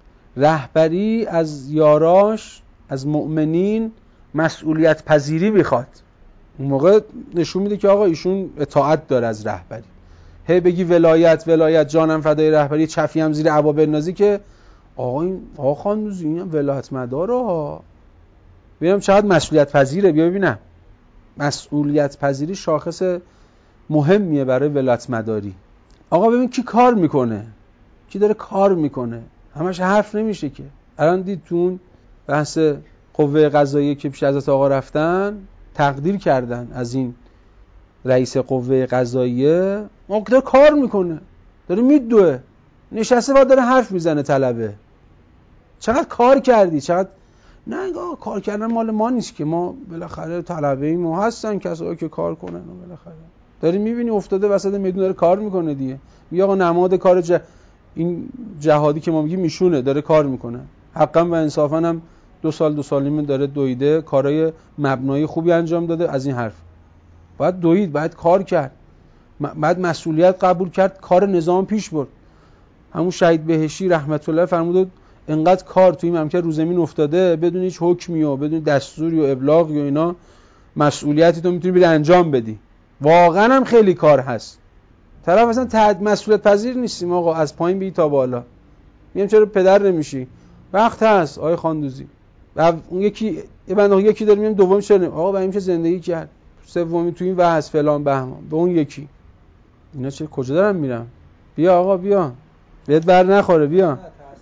رهبری از یاراش، از مؤمنین مسئولیت پذیری میخواد. اون موقع نشون میده که آقا ایشون اطاعت داره از رهبری. هی بگی ولایت ولایت جانم فدای رهبری، چفی هم زیر ابوابل نازی که آقا این آقا خاندوزی این ولایت مداره ها. ببینم چقدر مسئولیت پذیره. بیا ببینم. مسئولیت پذیری شاخص مهمیه برای ولایت مداری. آقا ببین کی کار میکنه، کی داره کار میکنه. همش حرف نمیشه که. الان دید تو اون بحث قوه قضاییه که پیش حضرت آقا رفتن تقدیر کردن از این رئیس قوه قضاییه. آقا داره کار میکنه، داره میدوه، نشسته و داره حرف میزنه طلبه. چقدر کار کردی؟ چقدر نه آقا کار کردن مال ما نیست که، ما بالاخره طلبه ما هستن کسایی که کار کنن و بالاخره داری میبینی افتاده وسط میدون داره کار میکنه دیگه. میگه آقا نماد کار ج... این جهادی که ما میگیم میشونه، داره کار میکنه. حقا و انصافا هم دو سال دو سال نیمه داره دویده، کارهای مبنایی خوبی انجام داده. از این حرف باید دوید، باید کار کرد، باید مسئولیت قبول کرد، کار نظام پیش برد. همون شهید بهشتی رحمت الله فرمود انقدر کار توی این مملکت رو زمین افتاده بدون هیچ حکمی و بدون دستوری و ابلاغی و اینا مسئولیتی تو میتونی بری انجام بدی. واقعا هم خیلی کار هست. طرف اصلا تحت مسئولیت پذیر نیستیم. آقا از پایین بی تا بالا میگم چرا پدر نمیشی؟ وقت هست آقای خاندوزی. و اون یکی یه بنده یکی داره میگم دوم چرا آقا برای اینکه زندگی کرد، سومی تو این وحث فلان بهمان به اون یکی. اینا چه کجا دارن میرم؟ بیا آقا بیا بهت بر نخوره بیا.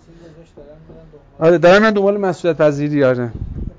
آره دارم من دنبال مسئولیت پذیری. آره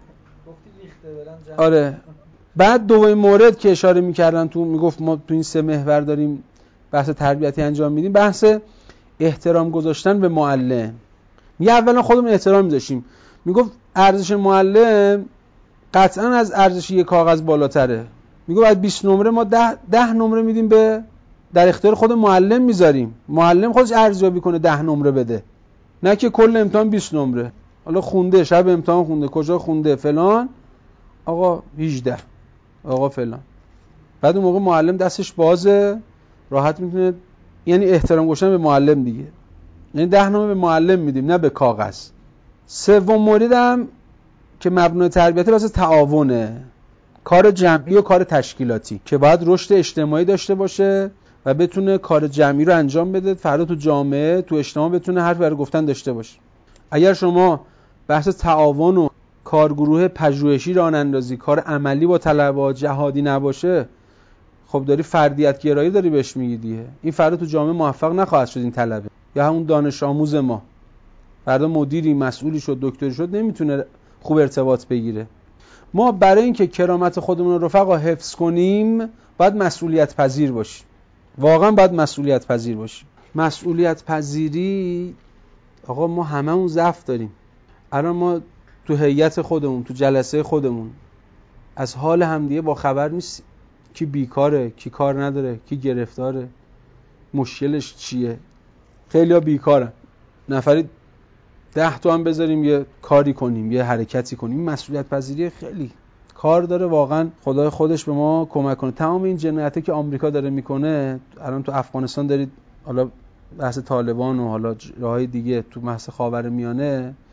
آره بعد دومین مورد که اشاره میکردن تو میگفت ما تو این سه محور داریم بحث تربیتی انجام میدیم، بحث احترام گذاشتن به معلم. می اولا خودمون احترام میذاشیم. میگفت ارزش معلم قطعا از ارزش یک کاغذ بالاتره. میگفت از بیست نمره ما ده, ده نمره میدیم به در اختیار خود معلم میذاریم. معلم خودش ارزیابی کنه ده نمره بده، نه که کل امتحان بیست نمره. حالا خونده شب امتحان خونده کجا خونده فلان آقا هجده آقا فلان. بعد اون موقع معلم دستش بازه راحت میتونه، یعنی احترام گذاشتن به معلم دیگه. یعنی ده نمره به معلم میدیم نه به کاغذ. سوم موردم که مبنای تربیتی واسه تعاونه، کار جمعی و کار تشکیلاتی که باید رشد اجتماعی داشته باشه و بتونه کار جمعی رو انجام بده، فردا تو جامعه تو اجتماع بتونه حرف برای گفتن داشته باشه. اگر شما بحث تعاون و کارگروه پژوهشی راه اندازی، کار عملی با طلبه جهادی نباشه، خب داری فردیت گرایی داری بهش میگی دیگه. این فردا تو جامعه موفق نخواهد شد. این طلبه یا همون دانش آموز ما فردا مدیری مسئولی شد دکتری شد نمیتونه خوب ارتباط بگیره. ما برای اینکه کرامت خودمون رو رفقا حفظ کنیم باید مسئولیت پذیر باشیم. واقعا باید مسئولیت پذیر باشیم. مسئولیت پذیری آقا ما هممون ضعف داریم. الان ما تو هیئت خودمون تو جلسه خودمون از حال همدیگه با خبر نیستیم. کی بیکاره، کی کار نداره، کی گرفتاره، مشکلش چیه. خیلی‌ها بیکارن. نفری ده تا هم بذاریم یه کاری کنیم یه حرکتی کنیم. مسئولیت پذیری خیلی کار داره واقعا. خدای خودش به ما کمک کنه. تمام این جنایتی که آمریکا داره میکنه الان تو افغانستان دارید، حالا بحث طالبان و حالا راهای دیگه تو بحث خاورمیانه،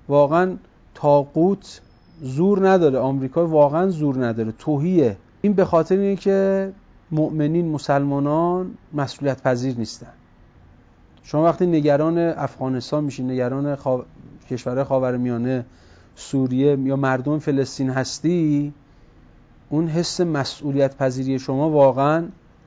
واقعا طاغوت زور نداره، آمریکا واقعا زور نداره، توهیه. این به خاطر اینه که مؤمنین مسلمانان مسئولیت پذیر نیستن. شما وقتی نگران افغانستان میشین، نگران خوا... کشورهای خاورمیانه، سوریه یا مردم فلسطین هستی، اون حس مسئولیت پذیری شما واقعا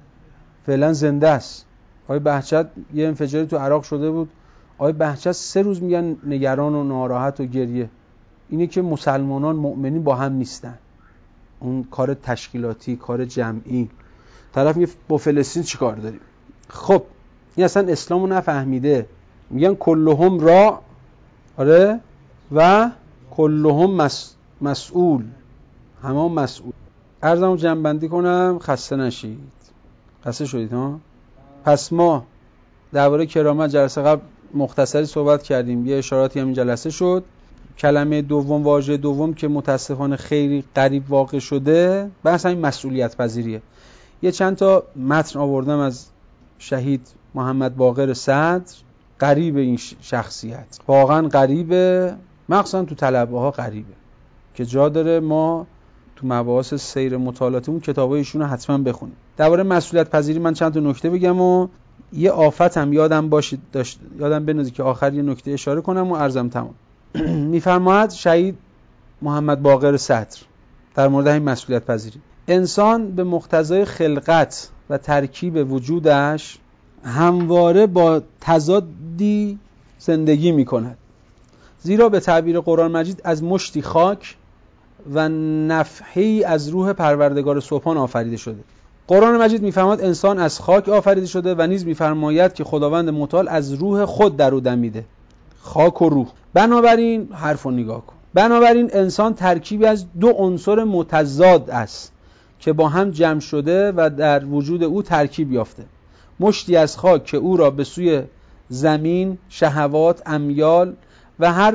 فعلا زنده است. آقای بهجت یه انفجاری تو عراق شده بود، آقای بهجت سه روز میگن نگران و ناراحت و گریه. اینه که مسلمانان مؤمنین با هم نیستن. اون کار تشکیلاتی، کار جمعی. طرف میگه با فلسطین چی کار داریم؟ خب این اصلا اسلامو نفهمیده. میگن کلهم را، آره، و کلهم مس... مسئول، همه مسئول. عرضمو جمع کنم خسته نشید. خسته شدید ها؟ پس ما درباره کرامت جلسه قبل مختصری صحبت کردیم، یه اشاراتی هم این جلسه شد. کلمه دوم، واژه دوم که متاسفانه خیلی قریب واقع شده، بحث همین مسئولیت پذیریه. یه چند تا متن آوردم از شهید محمد باقر صدر. قریب این شخصیت، واقعا قریبه، مخصوصا تو طلبه ها قریبه، که جا داره ما تو مباحث سیر مطالعاتمون کتابای ایشون رو حتما بخونیم. درباره مسئولیت پذیری من چند تا نکته بگم و یه آفت هم یادم باشید داشت یادم بنوزی که آخر یه نکته اشاره کنم و عرضم تمام. میفرماید شهید محمد باقر صدر در مورد این مسئولیت پذیری: انسان به مقتضای خلقت و ترکیب وجودش همواره با تضادی زندگی می‌کند، زیرا به تعبیر قرآن مجید از مشتی خاک و نفحی از روح پروردگار سبحان آفریده شده. قرآن مجید می‌فرماید انسان از خاک آفریده شده و نیز می‌فرماید که خداوند متعال از روح خود در او دمیده. خاک و روح. بنابراین حرفو نگاه کن. بنابراین انسان ترکیبی از دو عنصر متضاد است که با هم جمع شده و در وجود او ترکیب یافته. مشتی از خاک که او را به سوی زمین، شهوات، امیال و هر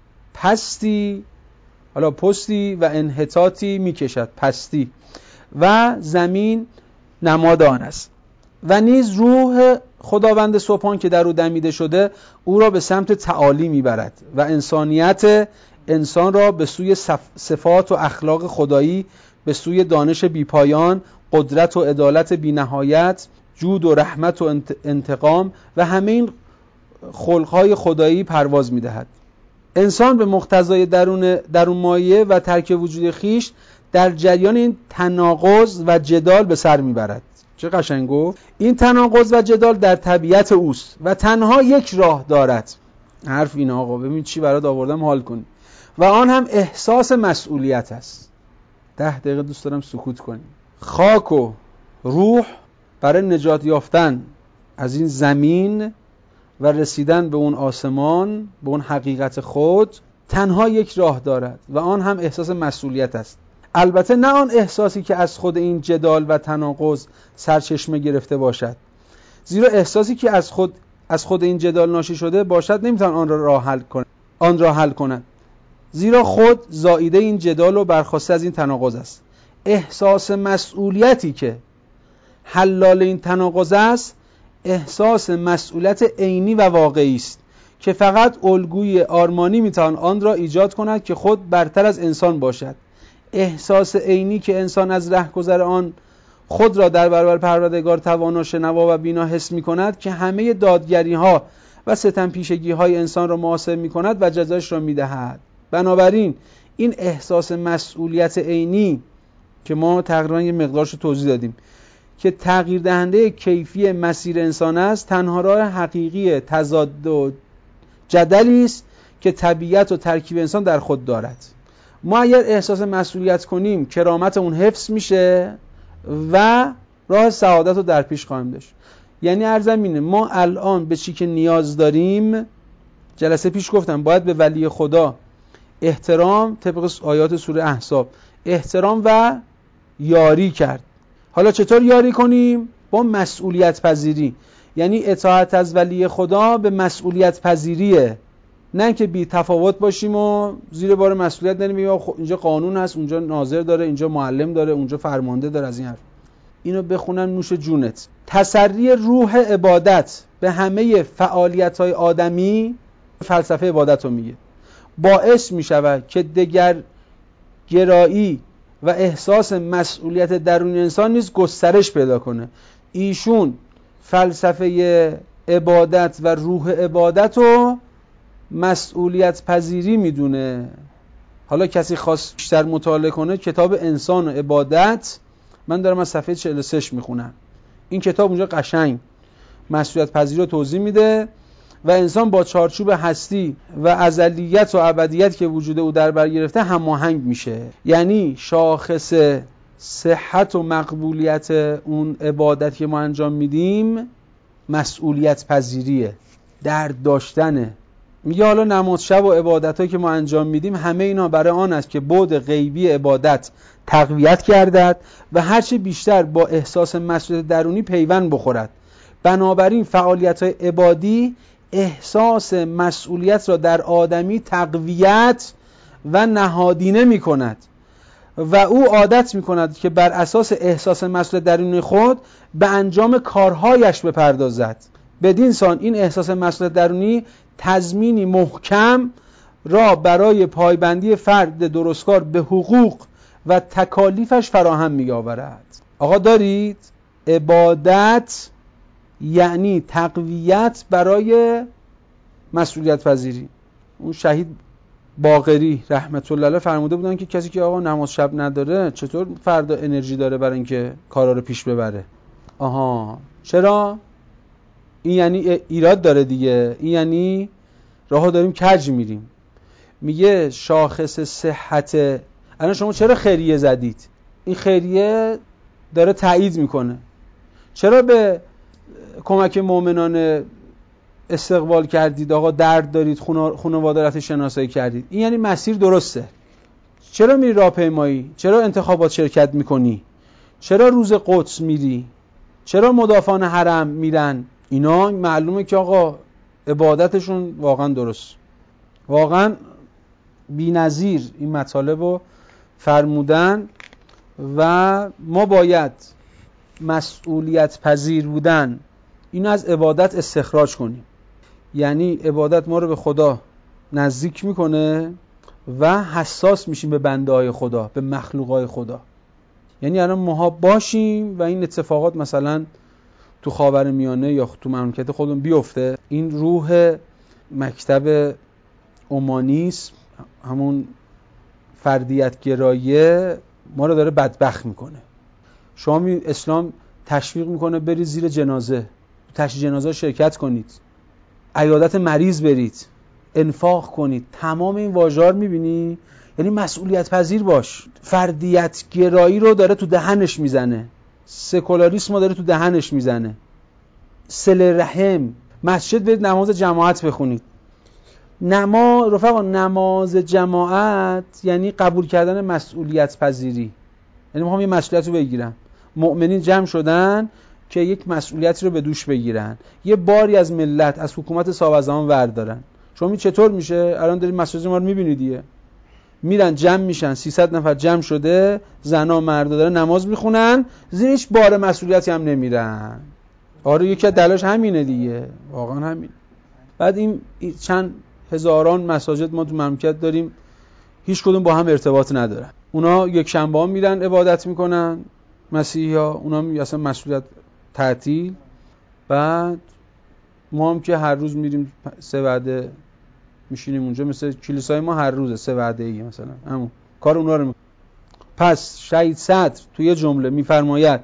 پستی، حالا پستی و انحطاطی میکشد، پستی و زمین نماد آن است. و نیز روح خداوند سبحان که در او دمیده شده او را به سمت تعالی میبرد و انسانیت انسان را به سوی صفات و اخلاق خدایی، به سوی دانش بیپایان، قدرت و عدالت بینهایت، جود و رحمت و انتقام و همه این خلقهای خدایی پرواز میدهد. انسان به مقتضای درون درون مایه و ترک وجود خیش در جریان این تناقض و جدال به سر میبرد. چه قشنگ گفت. این تناقض و جدال در طبیعت اوست و تنها یک راه دارد. حرف این آقا ببین چی برات آوردم حال کن. و آن هم احساس مسئولیت است. ده دقیقه دوست دارم سکوت کنیم. خاک و روح برای نجات یافتن از این زمین و رسیدن به اون آسمان، به اون حقیقت خود، تنها یک راه دارد و آن هم احساس مسئولیت است. البته نه آن احساسی که از خود این جدال و تناقض سرچشمه گرفته باشد، زیرا احساسی که از خود از خود این جدال ناشی شده باشد نمیتوان آن را راه حل کند آن را حل کند زیرا خود زائیده این جدال و برخواسته از این تناقض است. احساس مسئولیتی که حلال این تناقض است، احساس مسئولیت عینی و واقعی است که فقط الگوی آرمانی میتوان آن را ایجاد کند که خود برتر از انسان باشد. احساس عینی که انسان از رهگذر آن خود را در برابر پروردگار توانا، شنوا و بینا حس می‌کند که همه دادگری‌ها و ستم پیشگی‌های انسان را محاسب می‌کند و جزایش را می‌دهد. بنابراین این احساس مسئولیت عینی که ما تقریبا یه مقدارش رو توضیح دادیم که تغییر دهنده کیفی مسیر انسان است، تنها راه حقیقی تضاد و جدلی است که طبیعت و ترکیب انسان در خود دارد. ما اگر احساس مسئولیت کنیم کرامت اون حفظ میشه و راه سعادت رو در پیش خواهیم داشت. یعنی عرضم اینه ما الان به چی که نیاز داریم، جلسه پیش گفتم باید به ولی خدا احترام طبق آیات سوره احزاب احترام و یاری کرد. حالا چطور یاری کنیم؟ با مسئولیت پذیری. یعنی اطاعت از ولی خدا به مسئولیت پذیریه، نه که بی تفاوت باشیم و زیر بار مسئولیت نریم. اینجا قانون هست، اونجا ناظر داره، اینجا معلم داره، اونجا فرمانده داره. از این حرف اینو بخونن نوش جونت. تسری روح عبادت به همه فعالیت‌های آدمی، فلسفه عبادت رو میگه، باعث می شود که دگر گرایی و احساس مسئولیت درون انسان نیز گسترش پیدا کنه. ایشون فلسفه عبادت و روح عبادت رو مسئولیت پذیری میدونه. حالا کسی خواست بیشتر مطالعه کنه کتاب انسان و عبادت، من دارم از صفحه چهل و سه میخونم. این کتاب اونجا قشنگ مسئولیت پذیری رو توضیح میده و انسان با چارچوب هستی و ازلیت و ابدیت که وجود او در بر گرفته هماهنگ میشه. یعنی شاخص صحت و مقبولیت اون عبادت که ما انجام میدیم مسئولیت پذیریه، درد داشتنه. میگه حالا نماز شب و عبادتایی که ما انجام میدیم همه اینا برای آن است که بعد غیبی عبادت تقویت گردد و هرچه بیشتر با احساس مسئولیت درونی پیوند بخورد. بنابراین فعالیت‌های عبادی احساس مسئولیت را در آدمی تقویت و نهادینه می‌کند و او عادت می‌کند که بر اساس احساس مسئولیت درونی خود به انجام کارهایش بپردازد. بدین سان این احساس مسئولیت درونی تضمینی محکم را برای پایبندی فرد درستکار به حقوق و تکالیفش فراهم می‌آورد. آقا دارید؟ عبادت یعنی تقویت برای مسئولیت پذیری. اون شهید باقری رحمت الله علیه فرموده بودن که کسی که آقا نماز شب نداره چطور فردا انرژی داره برای اینکه کارا رو پیش ببره؟ آها چرا؟ این یعنی ایراد داره دیگه، این یعنی راهو داریم کج میریم. میگه شاخص صحت، الان شما چرا خیریه زدید؟ این خیریه داره تایید میکنه. چرا به کمک مؤمنان استقبال کردید؟ آقا درد دارید، خانواده رفت شناسایی کردید، این یعنی مسیر درسته. چرا میری راهپیمایی؟ چرا انتخابات شرکت میکنی؟ چرا روز قدس میری؟ چرا مدافعان حرم میرن؟ اینا معلومه که آقا عبادتشون واقعا درست، واقعا بی‌نظیر این مطالب رو فرمودن و ما باید مسئولیت پذیر بودن اینو از عبادت استخراج کنیم. یعنی عبادت ما رو به خدا نزدیک میکنه و حساس میشیم به بنده های خدا، به مخلوق های خدا. یعنی الان ماها باشیم و این اتفاقات مثلا تو خاورمیانه یا تو مملکت خودمون بیفته، این روح مکتب اومانیسم، همون فردیت گرایه ما رو داره بدبخت میکنه. شما می اسلام تشویق میکنه برید زیر جنازه، تشییع جنازه شرکت کنید، عیادت مریض برید، انفاق کنید. تمام این واژه‌ها رو میبینی، یعنی مسئولیت پذیر باش. فردیت گرایی رو داره تو دهنش میزنه، سکولاریسم رو داره تو دهنش میزنه. صله رحم، مسجد برید نماز جماعت بخونید. نماز رفقا، نماز جماعت یعنی قبول کردن مسئولیت پذیری. یعنی میخوام یه مسئولیت رو بگیرم. مؤمنین جمع شدن که یک مسئولیتی رو به دوش بگیرن، یه باری از ملت، از حکومت صاحب زمان وردارن. شما چطور میشه؟ الان دارید مسئولیت ما رو میبینید دیگه. میرن جمع میشن، سیصد نفر جمع شده، زنا مردا دارن نماز میخونن، زیرش بار مسئولیتی هم نمیرن. آره یکی از دلاش همینه دیگه، واقعا همین. بعد این چند هزاران مساجد ما تو مملکت داریم، هیچ کدوم با هم ارتباط ندارن. اونا یک شنبه ها میرن عبادت میکنن، مسیحی ها، اونا می اصلا مسئولیت تعطیل. بعد ما هم که هر روز میریم سه وعده میشینیم اونجا، مثل کلیسای ما هر روزه سه وعده ای مثلا، همون کار اونا رو میکنن. پس شهید صدر توی یه جمله میفرماید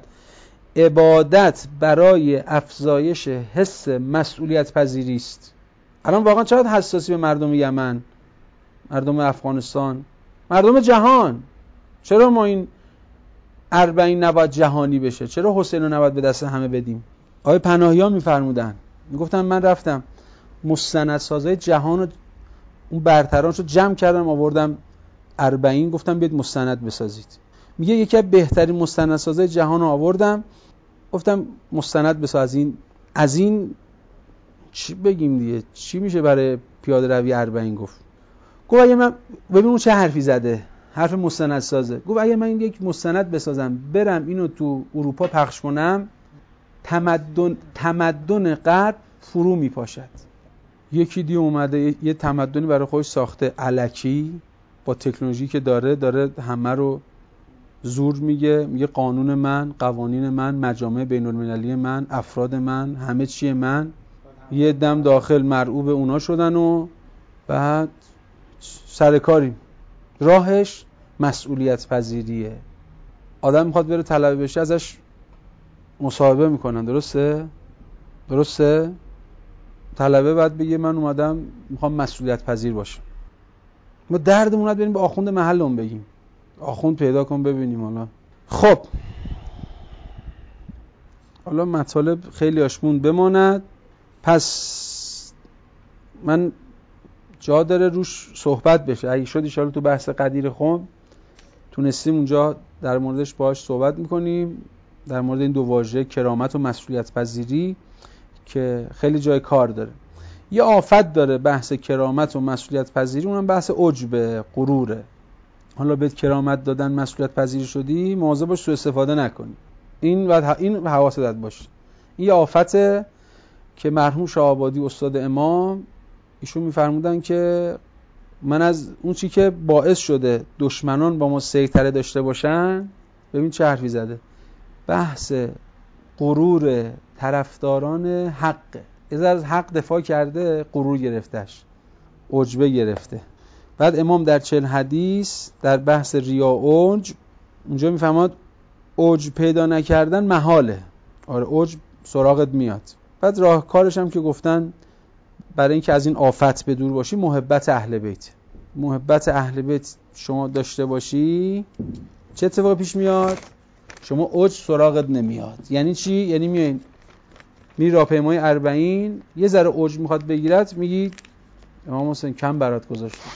عبادت برای افزایش حس مسئولیت پذیری است. الان واقعا چقدر حساسی به مردم یمن، مردم افغانستان، مردم جهان. چرا ما این اربعین نباید جهانی بشه؟ چرا حسین رو نباید به دست همه بدیم؟ آقای پناهیان میفرمودن، میگفتن من رفتم مستندسازای جهان رو، اون برترانشو جمع کردم آوردم اربعین، گفتم بیاید مستند بسازید. میگه یکی از بهترین مستندسازای جهان رو آوردم، گفتم مستند بساز. از این از این چی بگیم دیگه؟ چی میشه برای پیاده روی اربعین گفت؟ گفت اگه من، ببین اون چه حرفی زده، حرف مستندسازه. گفت اگه من یک مستند بسازم برم اینو تو اروپا پخش کنم، تمدن تمدن غرب فرو میپاشد. یکی دیگه اومده یه تمدنی برای خودش ساخته الکی، با تکنولوژی که داره داره همه رو زور میگه، میگه قانون من، قوانین من، مجامع بین المللی من، افراد من، همه چیه من. یه دم داخل مرعوب اونا شدن و بعد سرکاریم. راهش مسئولیت پذیریه. آدم میخواد بره طلبه بشه، ازش مصاحبه میکنن، درسته؟ درسته؟ طلبه بعد بگه من اومدم میخوام مسئولیت پذیر باشم. ما دردمون اومد بریم به آخوند محلمون بگیم، آخوند پیدا کن ببینیم. حالا خب حالا مطالب خیلی آشمون بماند. پس من جا داره روش صحبت بشه. اگه شد ایشالا تو بحث قدیر خم تونستیم اونجا در موردش باهاش صحبت میکنیم، در مورد این دو واژه کرامت و مسئولیت پذیری که خیلی جای کار داره. یه آفت داره بحث کرامت و مسئولیت پذیری، اونم بحث عجب، غروره. حالا بهت کرامت دادن، مسئولیت پذیر شدی، مواظب باش سوء استفاده نکنی. این بعد این حواست باشه. این یه آفته که مرحوم شاه آبادی استاد امام ایشون میفرمودن که من از اون چی که باعث شده دشمنان با ما سیطره داشته باشن، ببین چه حرفی زده، بحث غرور طرفداران حق. از از حق دفاع کرده، غرور گرفتش، عجبه گرفته. بعد امام در چهل حدیث در بحث ریا و عجب اونجا میفهمد عجب پیدا نکردن محاله. آره عجب سراغت میاد. بعد راهکارش هم که گفتن برای اینکه از این آفت به دور باشی، محبت اهل بیت. محبت اهل بیت شما داشته باشی، چه اتفاقی پیش میاد؟ شما عجب سراغت نمیاد. یعنی چی؟ یعنی میایین میری راهپیمای اربعین، یه ذره عجب میخواد بگیرت، میگی امام حسین کم برات گذاشتم.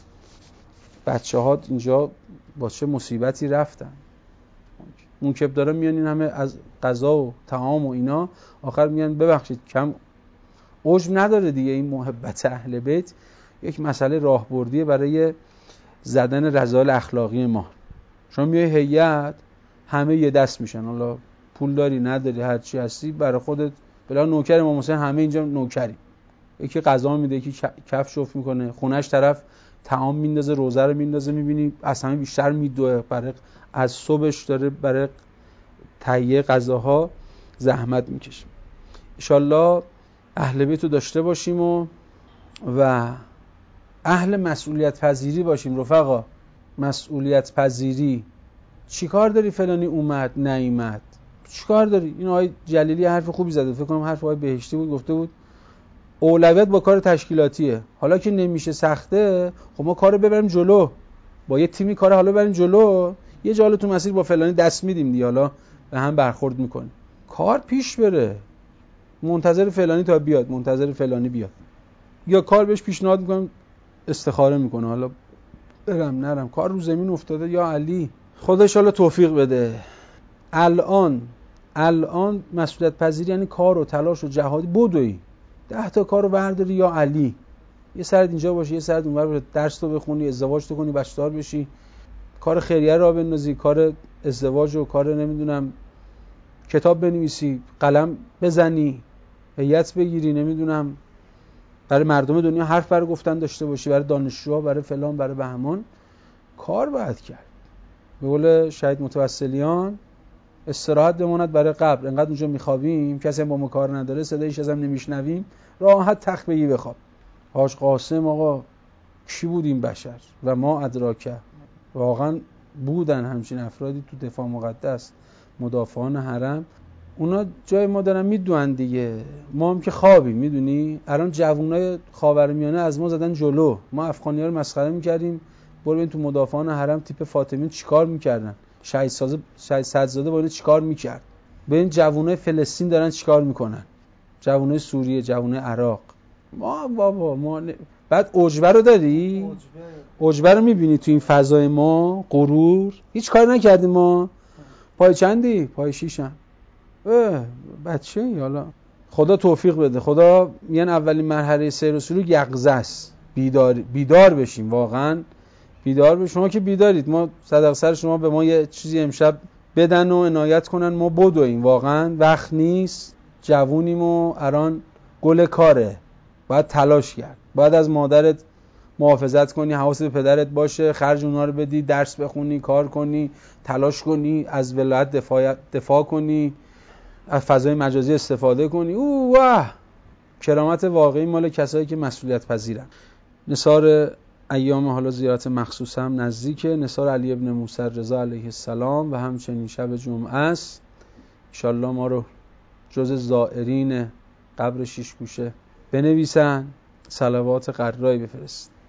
بچه‌ها اینجا با چه مصیبتی رفتن. منکب داره میان این همه از غذا و طعام و اینا، آخر میان ببخشید کم. عجب نداره دیگه. این محبت اهل بیت یک مسئله راهبردیه برای زدن رذائل اخلاقی ما. شما میای هیئت، همه یه دست میشن، حالا پول داری نداری هر چی هستی برای خودت، بلا نوکر امام حسین همه اینجا نوکری. یکی غذا میده، یکی کف شف میکنه، خونش طرف طعام میندازه، روزه رو میندازه، میبینی از همه بیشتر میدوه، برای از صبحش داره برای تهیه غذاها زحمت میکشه. ان شاءالله اهل بیت رو داشته باشیم و و اهل مسئولیت پذیری باشیم. رفقا مسئولیت پذیری. چی کار داری فلانی اومد نیامد؟ چی کار داری؟ این آقای جلیلی حرف خوبی زده، فکر کنم حرف آقای بهشتی بود، گفته بود اولویت با کار تشکیلاتیه. حالا که نمیشه، سخته، خب ما کارو ببریم جلو، با یه تیمی کارو حالا ببریم جلو، یه جالو تو مسیر با فلانی دست میدیم دیگه، حالا به هم برخورد میکنیم، کار پیش بره. منتظر فلانی تا بیاد، منتظر فلانی بیاد، یا کار بهش پیشنهاد میکنم استخاره میکنه، حالا برم نرم، کار رو زمین افتاده. یا علی خودش حالا توفیق بده. الان الان مسئولیت پذیری یعنی کار و تلاش و جهادی، بدوی ده تا کارو برداری یا علی، یه سرت اینجا باشه، یه سرت اونور باشه، درس تو بخونی، ازدواج تو کنی، بچه‌دار بشی، کار خیریه را بندازی، کار ازدواج و کار نمیدونم کتاب بنویسی، قلم بزنی، هیئت بگیری، نمیدونم برای مردم دنیا حرف برای گفتن داشته باشی، برای دانشجوها، برای فلان، برای بهمان، کار باید کرد. به قول شهید متوسلیان استراحت بماند برای قبر. انقدر اونجا میخوابیم، کسی هم با ما کار نداره، صدایش ازم نمیشنویم، راحت تخت بگی بخواب. حاج قاسم آقا کی بود این بشر و ما ادراکه؟ واقعا بودن همچین افرادی تو دفاع مقدس، مدافعان حرم. اونا جای ما دارن میدونن دیگه، ما هم که خوابیم. میدونی الان جوونای خاورمیانه از ما زدن جلو، ما افغانی‌ها رو مسخره می‌کردیم، برو ببین تو مدافعان حرم تیپ فاطمی چیکار می‌کردن، شهید سازه شهید صدرزاده با اینا چیکار می‌کرد، ببین جوونای فلسطین دارن چیکار می‌کنن، جوونای سوریه، جوونای عراق. ما بابا ما ن... بعد عجبه رو داری؟ عجبه رو می‌بینی تو این فضای ما، غرور. هیچ کاری نکردیم ما. پای چندی؟ پای شیشم. اه بچه حالا خدا توفیق بده. خدا میگن اولین مرحله سیر و سلوک یقظه است، بیدار بیدار بشیم، واقعا بیدار بشیم. شما که بیدارید، ما صدق سر شما به ما یه چیزی امشب بدن و عنایت کنن، ما بدویم، واقعا وقت نیست، جوونیم و الان گل کاره. باید تلاش کرد، باید از مادرت محافظت کنی، حواست به پدرت باشه، خرج اونا رو بدی، درس بخونی، کار کنی، تلاش کنی، از ولایت دفاع, دفاع کنی، از فضای مجازی استفاده کنی. اوه واه، کرامت واقعی مال کسایی که مسئولیت پذیرن. نثار ایام حالا زیارت مخصوص هم نزدیکه، نثار علی ابن موسی رضا علیه السلام و همچنین شب جمعه است. انشالله ما رو جز زائرین قبر شیش گوشه بنویسن، صلوات قرایی بفرست.